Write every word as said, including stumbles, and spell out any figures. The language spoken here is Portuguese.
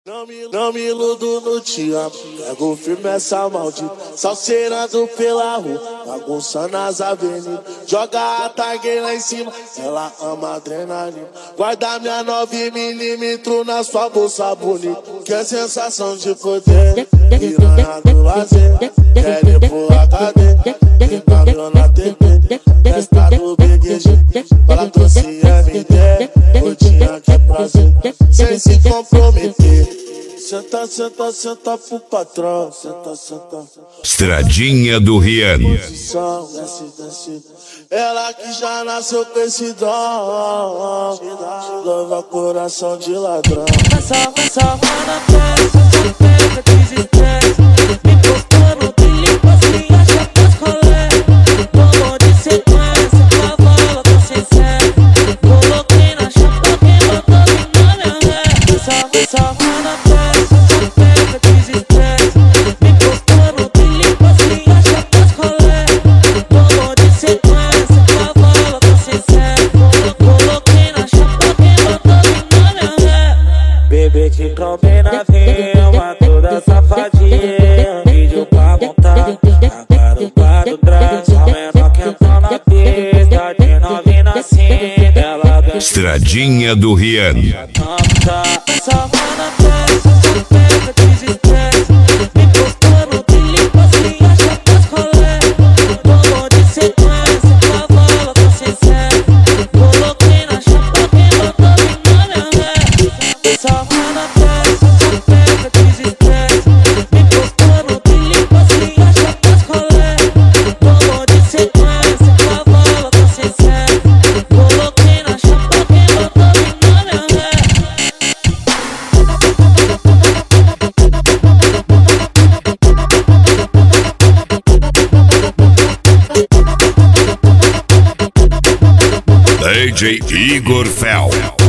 Não me, não me iludo no te amo, pego firme essa maldita, salseirando pela rua, bagunçando as avenidas, joga a tag lá em cima, ela ama adrenalina, guarda minha nove milímetros na sua bolsa bonita, que é sensação de poder, piranha do lazer, quer ir pro H D, tem cabelo na T V, festa do B G G, fala doce M D, rotina que é prazer, sem se comprometer. Senta, senta, senta pro patrão, senta, senta. Estradinha do Rian. Desce, desce. Ela que já nasceu com esse dom, lava coração de ladrão. Essa, essa mana pesa, pega, desestressa, me postou no trilho, assim, acha que as colegas. Tomou de sequência, cavalo com sincero, coloquei na chapa, quem botou vim na minha ré. Essa, essa mana pesa, pega, desestressa, me postou no trilho, assim, acha que as colegas. Tomou de sequência, cavalo com sincero, coloquei na chapa, quem botou vim na minha ré. Bebê te combina, filma toda safadinha, vídeo pra montar, a garupa do trás, só menor que entrou na pista, de novinha na cinta, ela vem Estradinha do Rian. cantar. Essa mana pesa, pega, desestressa, me postou no trilho, assim, acha que as colegas. Tomou de sequência, cavalo com sincero, coloquei na chapa, quem botou vim na minha ré. Essa mana pesa, pega, desestressa, me postou no trilho, assim, acha que as colegas. Tomou de sequência, cavalo com sincero, coloquei na chapa, quem botou vim na minha ré. D J Igor Fel.